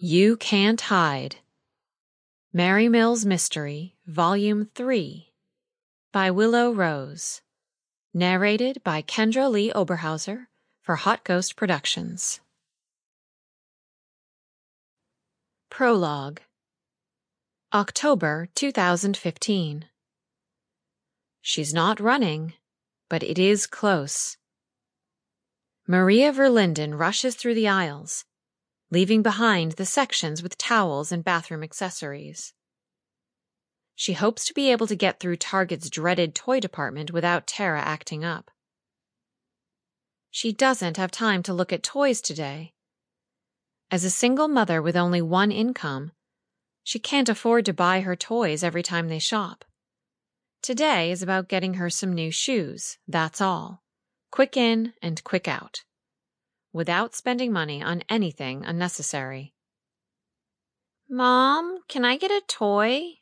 You Can't Hide. Mary Mills Mystery, Volume 3 by Willow Rose. Narrated by Kendra Lee Oberhauser for Hot Ghost Productions. Prologue. October 2015. She's not running, but it is close. Maria Verlinden rushes through the aisles, leaving behind the sections with towels and bathroom accessories. She hopes to be able to get through Target's dreaded toy department without Tara acting up. She doesn't have time to look at toys today. As a single mother with only one income, she can't afford to buy her toys every time they shop. Today is about getting her some new shoes, that's all. Quick in and quick out, without spending money on anything unnecessary. "Mom, can I get a toy?"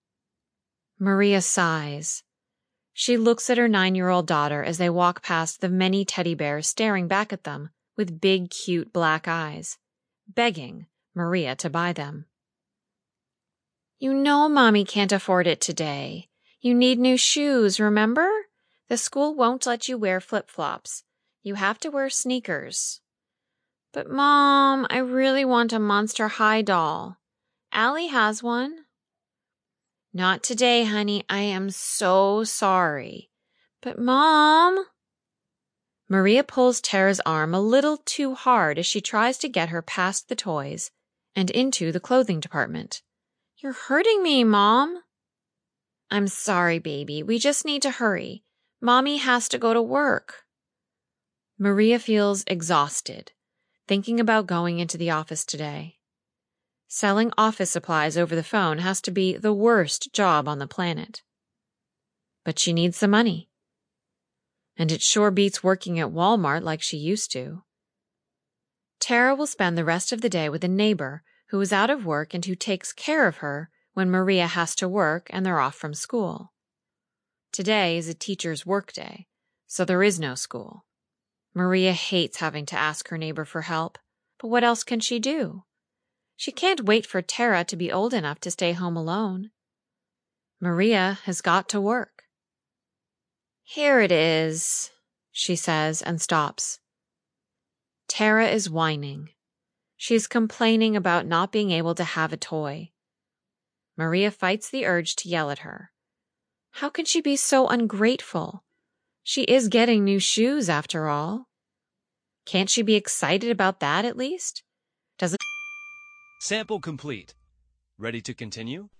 Maria sighs. She looks at her 9-year-old daughter as they walk past the many teddy bears staring back at them with big, cute black eyes, begging Maria to buy them. "You know Mommy can't afford it today. You need new shoes, remember? The school won't let you wear flip-flops. You have to wear sneakers." "But Mom, I really want a Monster High doll. Allie has one." "Not today, honey. I am so sorry." "But Mom..." Maria pulls Tara's arm a little too hard as she tries to get her past the toys and into the clothing department. "You're hurting me, Mom." "I'm sorry, baby. We just need to hurry. Mommy has to go to work." Maria feels exhausted, thinking about going into the office today. Selling office supplies over the phone has to be the worst job on the planet. But she needs the money. And it sure beats working at Walmart like she used to. Tara will spend the rest of the day with a neighbor who is out of work and who takes care of her when Maria has to work and they're off from school. Today is a teacher's work day, so there is no school. Maria hates having to ask her neighbor for help, but what else can she do? She can't wait for Tara to be old enough to stay home alone. Maria has got to work. "Here it is," she says and stops. Tara is whining. She's complaining about not being able to have a toy. Maria fights the urge to yell at her. How can she be so ungrateful? She is getting new shoes after all. Can't she be excited about that at least? Sample complete. Ready to continue?